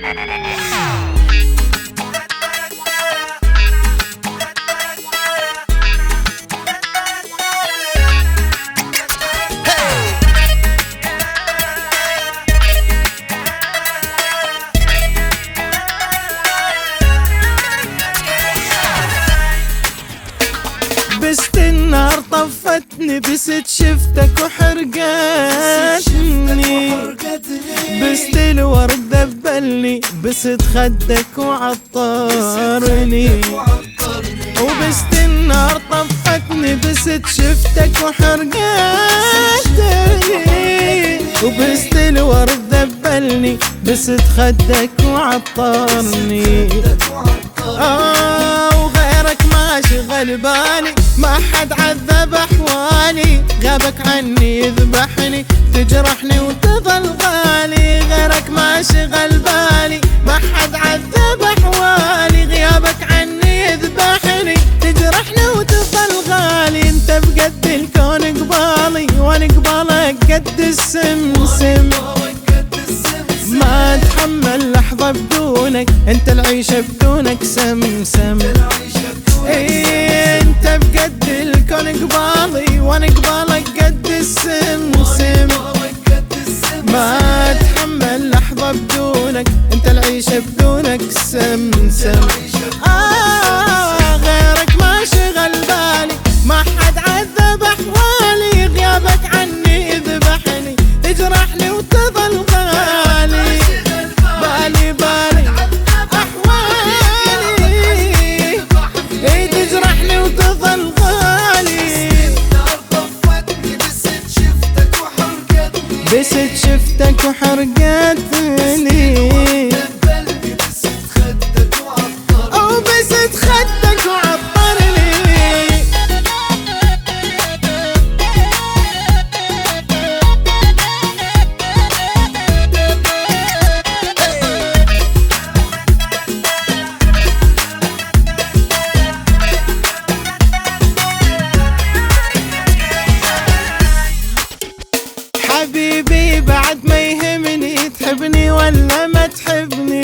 بست النار طفتني، بست شفتك وحرقتني، بست الورد ذبلني، بست خدك وعطرني. وبست النار طفتني، بست شفتك وحرقتني، وبست الورد ذبلني، بست خدك وعطرني. وغيرك ما شغل بالي، ما حد عذب احوالي، غابك عني يذبحني، تجرحني وتظل غالي. غيرك ما شغل بالي، ما حد عذب احوالي، غيابك عني يذبحني، تجرحني وتظل غالي. انت بقد الكون قبالي، وانا قبالك قد السمسم، ما اتحمل لحظة بدونك، انت العيشة بدونك سمسم. انت بقد الكون قبالي، وانا قبالك قد السمسم، ما اتحمل لحظة بدونك، انت العيشة بدونك سمسم. غيرك ما شغل بالي، ما حد عذب احوالي، غيابك عني يذبحني، تجرحني وتظل غالي. بالي بالي احوالي، تجرحني وتظل غالي. بست شفتك وحرقتني، او بست خدك وعطرني. حبيبي بعد ما يهمني، تحبني ولا ما تحبني،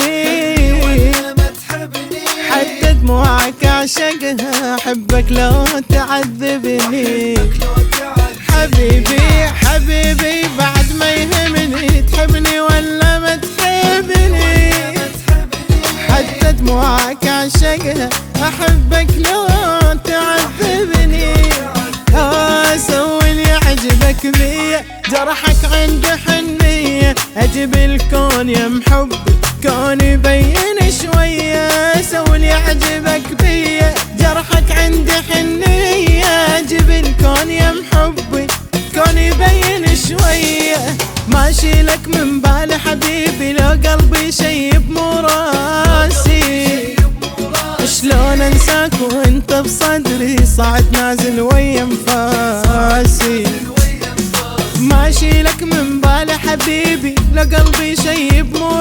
حتى دموعك اعشقها، احبك لو تعذبني. حبيبي حبيبي بعد ما يهمني، تحبني ولا ما تحبني، حتى دموعك اعشقها، احبك لو تعذبني. سوي اللي يعجبك بيا، جرحك عندي حنية، اجيب الكون يا محبي، كون يبين شوية. سوي اللي يعجبك بيا، جرحك عندي حنية، اجيب الكون يا محبي، كون يبين شوية. ما اشيلك من بالي حبيبي، لو قلبي شيب مو راسي، شلون انساك وانت بصدري، صعد نازل ويا انفاسي. ما اشيلك من بالي حبيبي، لو قلبي شيب مو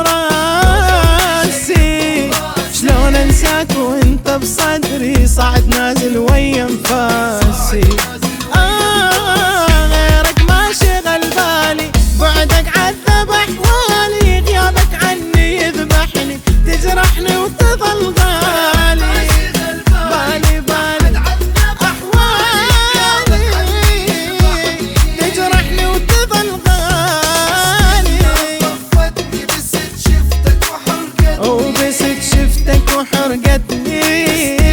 راسي، شلون انساك وانت بصدري، صعد نازل ويا انفاسي. غيرك ما شغل بالي، بعدك عذب احوالي، غيابك عني يذبحني، تجرحني وتظل غالي. بالي بالي احوالي، تجرحني وتظل غالي. وبست شفتك وحرقتني.